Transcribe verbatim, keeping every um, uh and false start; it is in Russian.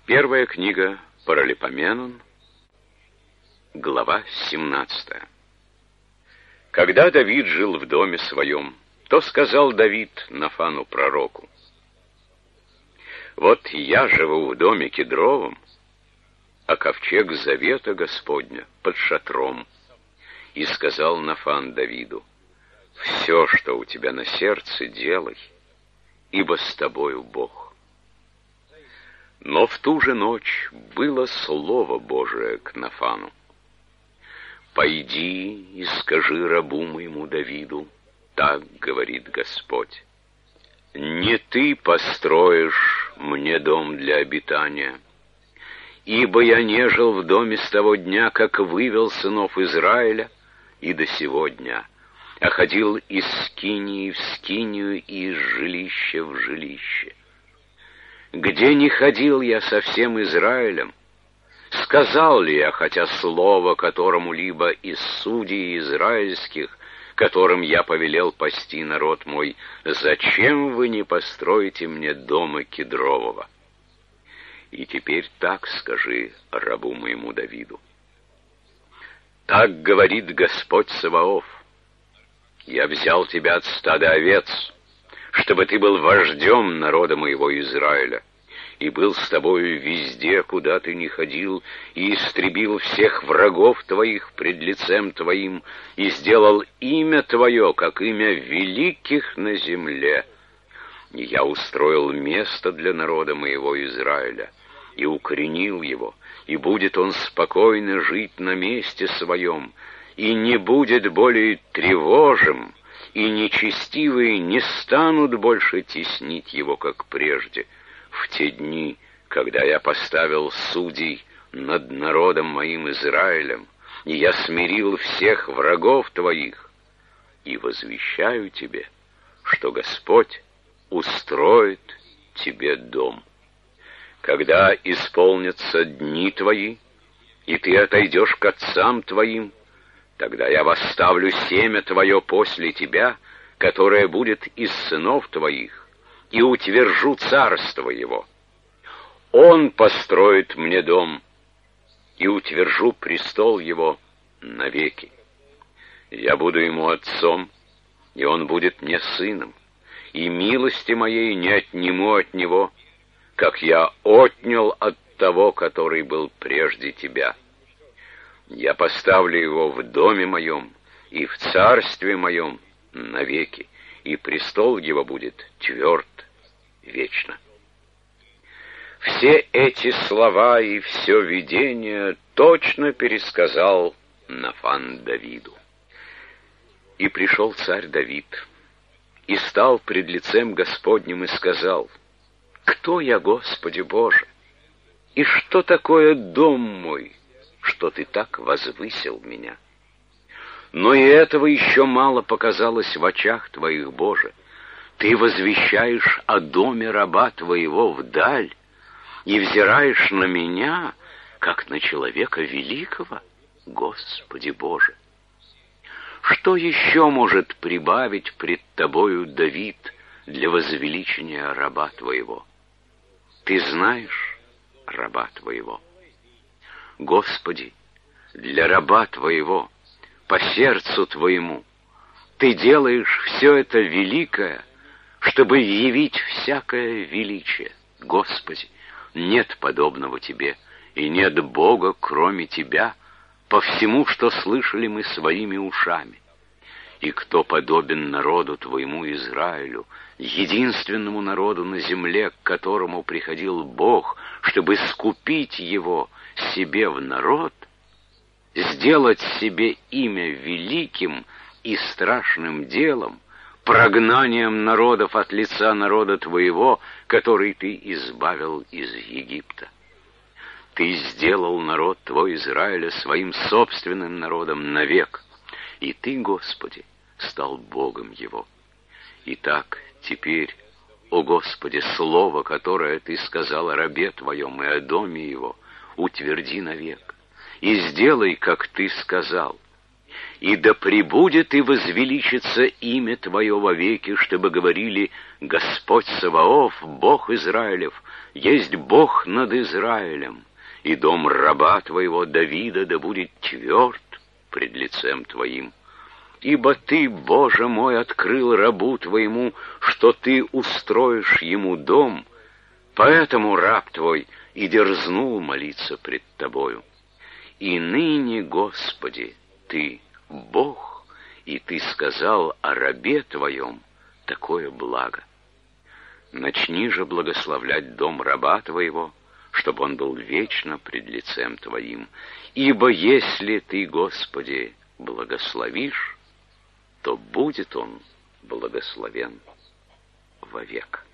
Первая книга Паралипоменон, глава семнадцатая. Когда Давид жил в доме своем, то сказал Давид Нафану пророку: «Вот я живу в доме кедровом, а ковчег завета Господня под шатром». И сказал Нафан Давиду: «Все, что у тебя на сердце, делай, ибо с тобою Бог». Но в ту же ночь было слово Божие к Нафану: «Пойди и скажи рабу моему Давиду, так говорит Господь: не ты построишь мне дом для обитания, ибо я не жил в доме с того дня, как вывел сынов Израиля, и до сего дня, а ходил из скинии в скинию и из жилища в жилище. Где не ходил я со всем Израилем, сказал ли я хотя слово которому-либо из судей израильских, которым я повелел пасти народ мой: зачем вы не построите мне дома кедрового? И теперь так скажи рабу моему Давиду: так говорит Господь Саваоф: я взял тебя от стада овец, чтобы ты был вождем народа моего Израиля, и был с тобою везде, куда ты ни ходил, и истребил всех врагов твоих пред лицем твоим, и сделал имя твое, как имя великих на земле. И я устроил место для народа моего Израиля, и укоренил его, и будет он спокойно жить на месте своем, и не будет более тревожим, и нечестивые не станут больше теснить его, как прежде, в те дни, когда я поставил судей над народом моим Израилем, и я смирил всех врагов твоих. И возвещаю тебе, что Господь устроит тебе дом. Когда исполнятся дни твои, и ты отойдешь к отцам твоим, тогда я восставлю семя твое после тебя, которое будет из сынов твоих, и утвержу царство его. Он построит мне дом, и утвержу престол его навеки. Я буду ему отцом, и он будет мне сыном, и милости моей не отниму от него, как я отнял от того, который был прежде тебя. Я поставлю его в доме моем и в царстве моем навеки, и престол его будет тверд вечно». Все эти слова и все видение точно пересказал Нафан Давиду. И пришел царь Давид, и стал пред лицем Господним, и сказал: «Кто я, Господи Боже, и что такое дом мой, что ты так возвысил меня? Но и этого еще мало показалось в очах твоих, Боже. Ты возвещаешь о доме раба твоего вдаль, и взираешь на меня, как на человека великого, Господи Боже. Что еще может прибавить пред тобою Давид для возвеличения раба твоего? Ты знаешь раба твоего. Господи, для раба твоего, по сердцу твоему, ты делаешь все это великое, чтобы явить всякое величие. Господи, нет подобного тебе, и нет Бога, кроме тебя, по всему, что слышали мы своими ушами. И кто подобен народу твоему Израилю, единственному народу на земле, к которому приходил Бог, чтобы скупить его себе в народ, сделать себе имя великим и страшным делом, прогнанием народов от лица народа твоего, который ты избавил из Египта. Ты сделал народ твой Израиля своим собственным народом навек, и ты, Господи, стал Богом его. Итак, теперь, о Господи, слово, которое ты сказал о рабе твоем и о доме его, утверди навек, и сделай, как ты сказал. И да пребудет и возвеличится имя Твое вовеки, чтобы говорили: Господь Саваоф, Бог Израилев, есть Бог над Израилем, и дом раба твоего Давида да будет тверд пред лицем твоим. Ибо ты, Боже мой, открыл рабу твоему, что ты устроишь ему дом, поэтому раб твой и дерзнул молиться пред тобою. И ныне, Господи, ты Бог, и ты сказал о рабе твоем такое благо. Начни же благословлять дом раба твоего, чтобы он был вечно пред лицем твоим. Ибо если ты, Господи, благословишь, то будет он благословен вовек.